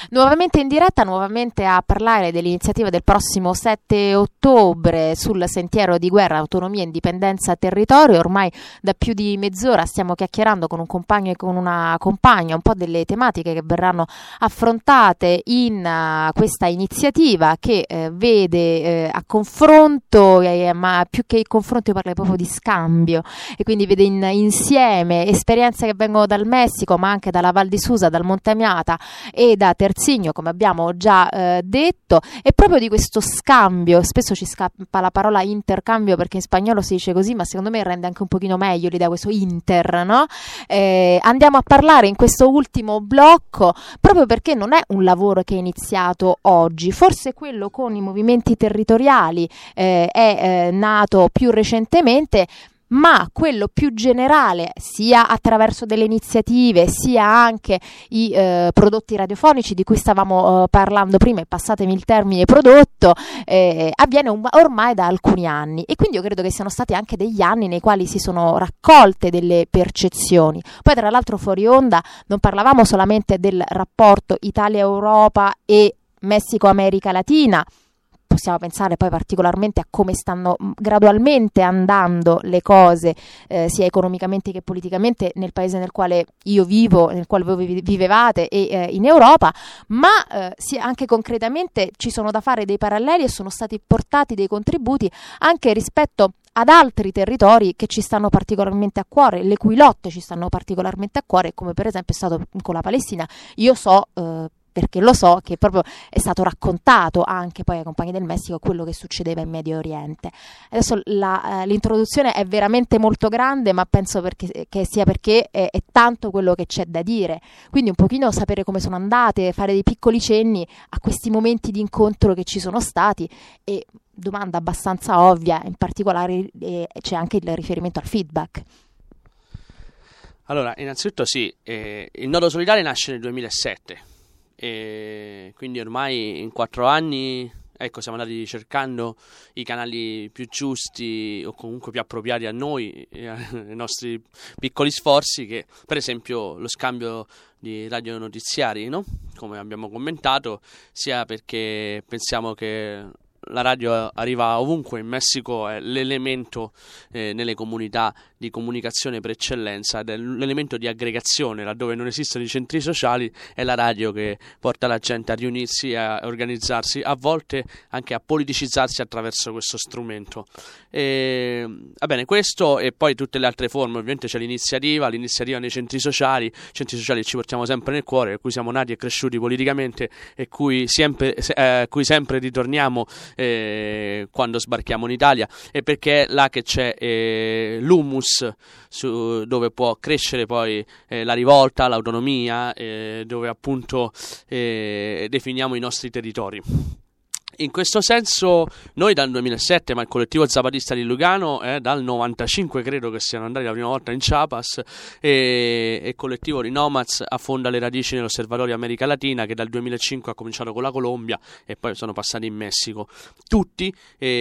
Nuovamente in diretta, nuovamente a parlare dell'iniziativa del prossimo 7 ottobre sul sentiero di guerra, autonomia, indipendenza, territorio. Ormai da più di mezz'ora stiamo chiacchierando con un compagno e con una compagna un po' delle tematiche che verranno affrontate in questa iniziativa che vede a confronto, ma più che il confronto io parlo proprio di scambio, e quindi vede insieme esperienze che vengono dal Messico, ma anche dalla Val di Susa, dal Monte Amiata e da Terzigno, come abbiamo già detto. E proprio di questo scambio, spesso ci scappa la parola intercambio perché in spagnolo si dice così, ma secondo me rende anche un pochino meglio l'idea, questo inter, no? Andiamo a parlare in questo ultimo blocco proprio perché non è un lavoro che è iniziato oggi, forse quello con i movimenti territoriali è nato più recentemente, ma quello più generale, sia attraverso delle iniziative, sia anche i prodotti radiofonici di cui stavamo parlando prima, e passatemi il termine prodotto, avviene ormai da alcuni anni, e quindi io credo che siano stati anche degli anni nei quali si sono raccolte delle percezioni. Poi tra l'altro fuori onda non parlavamo solamente del rapporto Italia-Europa e Messico-America Latina. Possiamo pensare poi particolarmente a come stanno gradualmente andando le cose, sia economicamente che politicamente, nel paese nel quale io vivo, nel quale voi vivevate, e in Europa, ma anche concretamente ci sono da fare dei paralleli e sono stati portati dei contributi anche rispetto ad altri territori che ci stanno particolarmente a cuore, le cui lotte ci stanno particolarmente a cuore, come per esempio è stato con la Palestina. Io so perché lo so che proprio è stato raccontato anche poi ai compagni del Messico quello che succedeva in Medio Oriente. Adesso l'introduzione è veramente molto grande, ma penso che sia perché è tanto quello che c'è da dire, quindi un pochino sapere come sono andate, fare dei piccoli cenni a questi momenti di incontro che ci sono stati. E domanda abbastanza ovvia, in particolare c'è anche il riferimento al feedback. Allora, innanzitutto sì, il Nodo Solidale nasce nel 2007, e quindi ormai in 4 anni siamo andati cercando i canali più giusti o comunque più appropriati a noi e ai nostri piccoli sforzi, che per esempio lo scambio di radionotiziari, no? Come abbiamo commentato, sia perché pensiamo che la radio arriva ovunque. In Messico è l'elemento nelle comunità di comunicazione per eccellenza, ed è l'elemento di aggregazione. Laddove non esistono i centri sociali, è la radio che porta la gente a riunirsi e a organizzarsi, a volte anche a politicizzarsi attraverso questo strumento. Va bene, questo e poi tutte le altre forme. Ovviamente c'è l'iniziativa nei centri sociali ci portiamo sempre nel cuore, a cui siamo nati e cresciuti politicamente, e cui sempre ritorniamo quando sbarchiamo in Italia, e perché è là che c'è l'humus dove può crescere poi la rivolta, l'autonomia, dove appunto definiamo i nostri territori. In questo senso noi dal 2007, ma il collettivo Zapatista di Lugano dal 95 credo che siano andati la prima volta in Chiapas, e il collettivo Rinomads affonda le radici nell'Osservatorio America Latina, che dal 2005 ha cominciato con la Colombia e poi sono passati in Messico. Tutti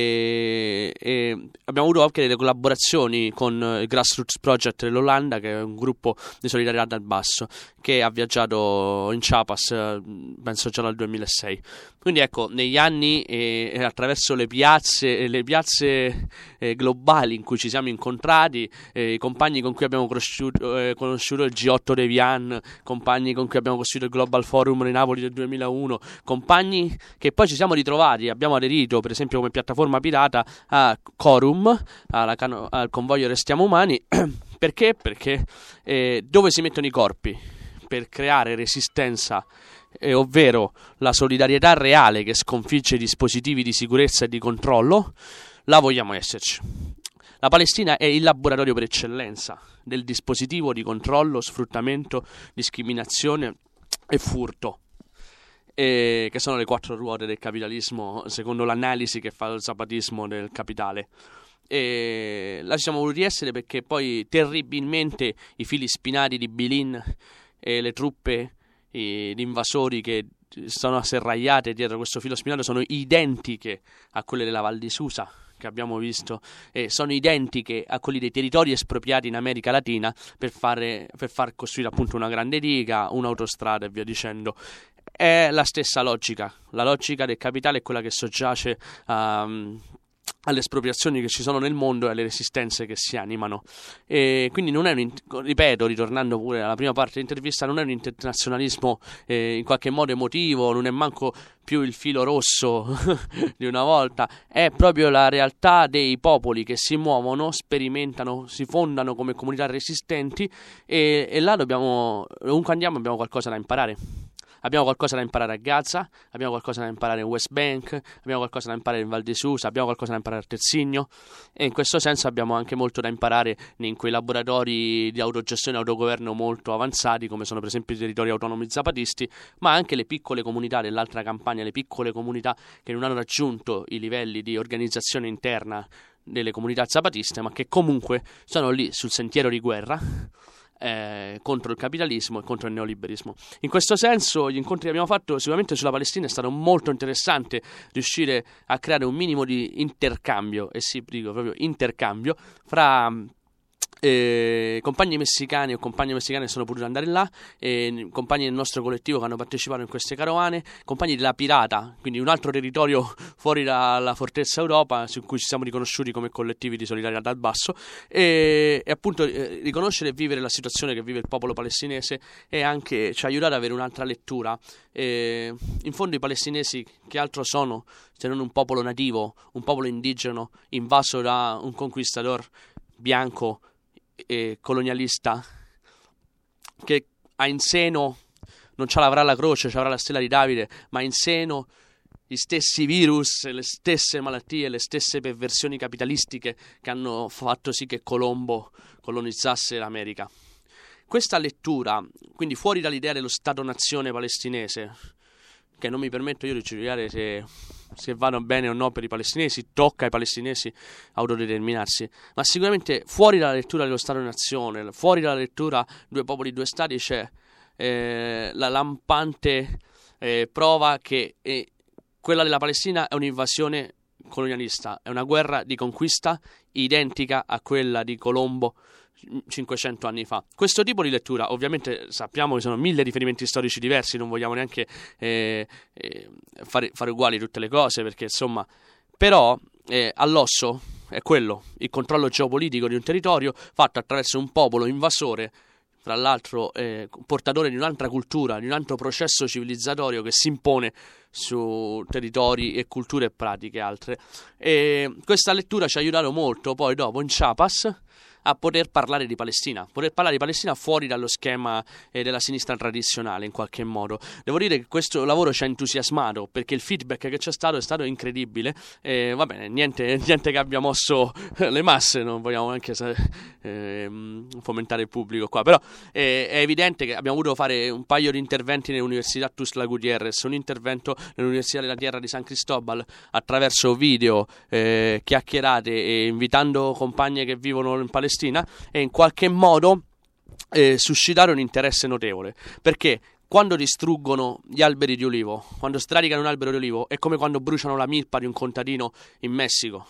e abbiamo avuto anche delle collaborazioni con il Grassroots Project dell'Olanda, che è un gruppo di solidarietà dal basso, che ha viaggiato in Chiapas penso già dal 2006. Quindi ecco, negli anni attraverso le piazze globali in cui ci siamo incontrati, i compagni con cui abbiamo conosciuto il G8 Devian, compagni con cui abbiamo costruito il Global Forum di Napoli del 2001, compagni che poi ci siamo ritrovati, abbiamo aderito per esempio come piattaforma pirata a Corum, al convoglio Restiamo Umani. Perché? Perché dove si mettono i corpi per creare resistenza, ovvero la solidarietà reale che sconfigge i dispositivi di sicurezza e di controllo, là vogliamo esserci. La Palestina è il laboratorio per eccellenza del dispositivo di controllo, sfruttamento, discriminazione e furto, che sono le 4 ruote del capitalismo secondo l'analisi che fa lo zapatismo del capitale. E là ci siamo voluti essere perché poi terribilmente i fili spinati di Bilin e le truppe di invasori che sono serragliate dietro questo filo spinato sono identiche a quelle della Val di Susa che abbiamo visto, e sono identiche a quelli dei territori espropriati in America Latina per far costruire appunto una grande diga, un'autostrada e via dicendo. è la stessa logica. La logica del capitale è quella che soggiace alle espropriazioni che ci sono nel mondo e alle resistenze che si animano. E quindi non è ripeto, ritornando pure alla prima parte dell'intervista, non è un internazionalismo in qualche modo emotivo, non è manco più il filo rosso di una volta, è proprio la realtà dei popoli che si muovono, sperimentano, si fondano come comunità resistenti e là ovunque andiamo abbiamo qualcosa da imparare. Abbiamo qualcosa da imparare a Gaza, abbiamo qualcosa da imparare in West Bank, abbiamo qualcosa da imparare in Val di Susa, abbiamo qualcosa da imparare a Terzigno e in questo senso abbiamo anche molto da imparare in quei laboratori di autogestione e autogoverno molto avanzati come sono per esempio i territori autonomi zapatisti, ma anche le piccole comunità dell'altra Campania, le piccole comunità che non hanno raggiunto i livelli di organizzazione interna delle comunità zapatiste, ma che comunque sono lì sul sentiero di guerra contro il capitalismo e contro il neoliberismo. In questo senso gli incontri che abbiamo fatto sicuramente sulla Palestina è stato molto interessante riuscire a creare un minimo di intercambio, e sì, dico proprio intercambio, fra compagni messicani o compagne messicane che sono potuti andare là, compagni del nostro collettivo che hanno partecipato in queste carovane, compagni della Pirata, quindi un altro territorio fuori dalla Fortezza Europa su cui ci siamo riconosciuti come collettivi di solidarietà dal basso e appunto riconoscere e vivere la situazione che vive il popolo palestinese e anche ci ha aiutato ad avere un'altra lettura. In fondo i palestinesi che altro sono se non un popolo nativo, un popolo indigeno invaso da un conquistador bianco e colonialista che ha in seno, non ce l'avrà la croce, ce l'avrà la stella di Davide, ma in seno gli stessi virus, le stesse malattie, le stesse perversioni capitalistiche che hanno fatto sì che Colombo colonizzasse l'America. Questa lettura, quindi fuori dall'idea dello Stato-nazione palestinese, che non mi permetto io di giudicare se vanno bene o no per i palestinesi, tocca ai palestinesi autodeterminarsi, ma sicuramente fuori dalla lettura dello Stato-nazione, fuori dalla lettura due popoli, due stati, c'è la lampante prova che quella della Palestina è un'invasione colonialista, è una guerra di conquista identica a quella di Colombo 500 anni fa. Questo tipo di lettura, ovviamente sappiamo che sono 1000 riferimenti storici diversi, non vogliamo neanche fare uguali tutte le cose, perché insomma, però all'osso è quello, il controllo geopolitico di un territorio fatto attraverso un popolo invasore, fra l'altro portatore di un'altra cultura, di un altro processo civilizzatorio che si impone su territori e culture e pratiche altre. E questa lettura ci ha aiutato molto poi dopo in Chiapas a poter parlare di Palestina fuori dallo schema della sinistra tradizionale in qualche modo. Devo dire che questo lavoro ci ha entusiasmato perché il feedback che c'è stato è stato incredibile. Va bene, niente che abbia mosso le masse, non vogliamo neanche fomentare il pubblico qua, però è evidente che abbiamo voluto fare un paio di interventi nell'Università Tuxtla Gutiérrez, un intervento nell'Università della Tierra di San Cristobal attraverso video, chiacchierate e invitando compagne che vivono in Palestina e in qualche modo suscitare un interesse notevole, perché quando distruggono gli alberi di olivo, quando sradicano un albero di olivo, è come quando bruciano la milpa di un contadino in Messico.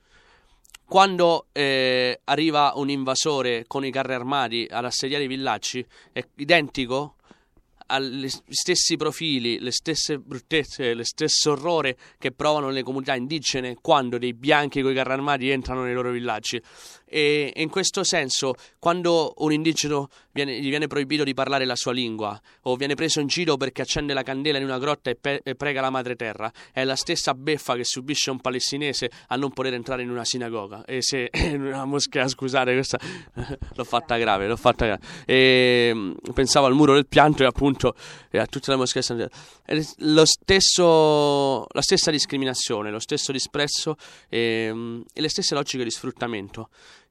Quando arriva un invasore con i carri armati ad assediare i villaggi, è identico agli stessi profili, le stesse bruttezze, lo stesso orrore che provano le comunità indigene quando dei bianchi con i carri armati entrano nei loro villaggi. E in questo senso, quando un indigeno gli viene proibito di parlare la sua lingua o viene preso in giro perché accende la candela in una grotta e prega la madre terra, è la stessa beffa che subisce un palestinese a non poter entrare in una sinagoga e se in una moschea, scusate, questa l'ho fatta grave. E pensavo al muro del pianto e appunto a tutte le moschee è la stessa discriminazione, lo stesso disprezzo e le stesse logiche di sfruttamento.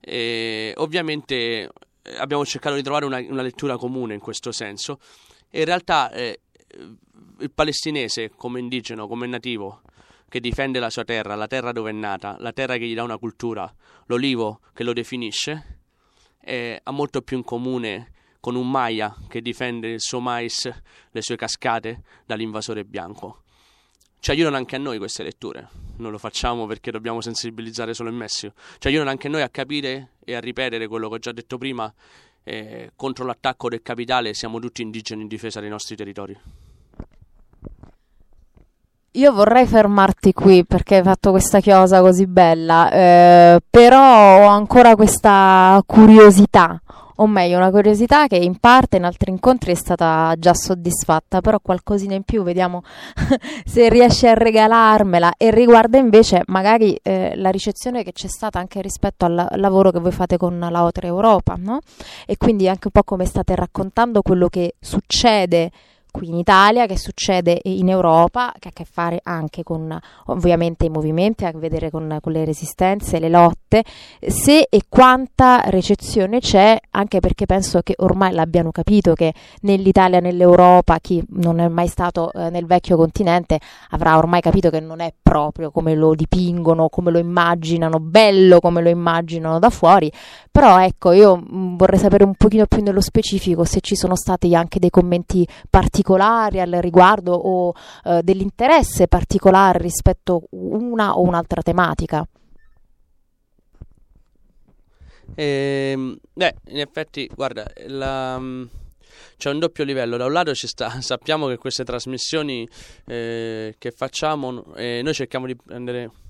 Ovviamente abbiamo cercato di trovare una lettura comune in questo senso e in realtà il palestinese come indigeno, come nativo che difende la sua terra, la terra dove è nata, la terra che gli dà una cultura, l'olivo che lo definisce, ha molto più in comune con un Maya che difende il suo mais, le sue cascate dall'invasore bianco. Ci aiutano anche a noi queste letture, non lo facciamo perché dobbiamo sensibilizzare solo il Messico, ci aiutano anche a noi a capire e a ripetere quello che ho già detto prima, contro l'attacco del capitale siamo tutti indigeni in difesa dei nostri territori. Io vorrei fermarti qui perché hai fatto questa chiosa così bella, però ho ancora questa curiosità, o meglio, una curiosità che in parte in altri incontri è stata già soddisfatta, però qualcosina in più, vediamo se riesci a regalarmela. E riguarda invece magari la ricezione che c'è stata anche rispetto al lavoro che voi fate con la Otra Europa, no? E quindi anche un po' come state raccontando quello che succede qui in Italia, che succede in Europa, che ha a che fare anche con ovviamente i movimenti, ha a che vedere con le resistenze, le lotte, se e quanta recezione c'è, anche perché penso che ormai l'abbiano capito che nell'Italia, nell'Europa, chi non è mai stato nel vecchio continente avrà ormai capito che non è proprio come lo dipingono, come lo immaginano, bello come lo immaginano da fuori. Però ecco, io vorrei sapere un pochino più nello specifico se ci sono stati anche dei commenti particolari al riguardo o dell'interesse particolare rispetto una o un'altra tematica. In effetti, guarda, c'è un doppio livello. Da un lato sappiamo che queste trasmissioni che facciamo, noi cerchiamo di prendere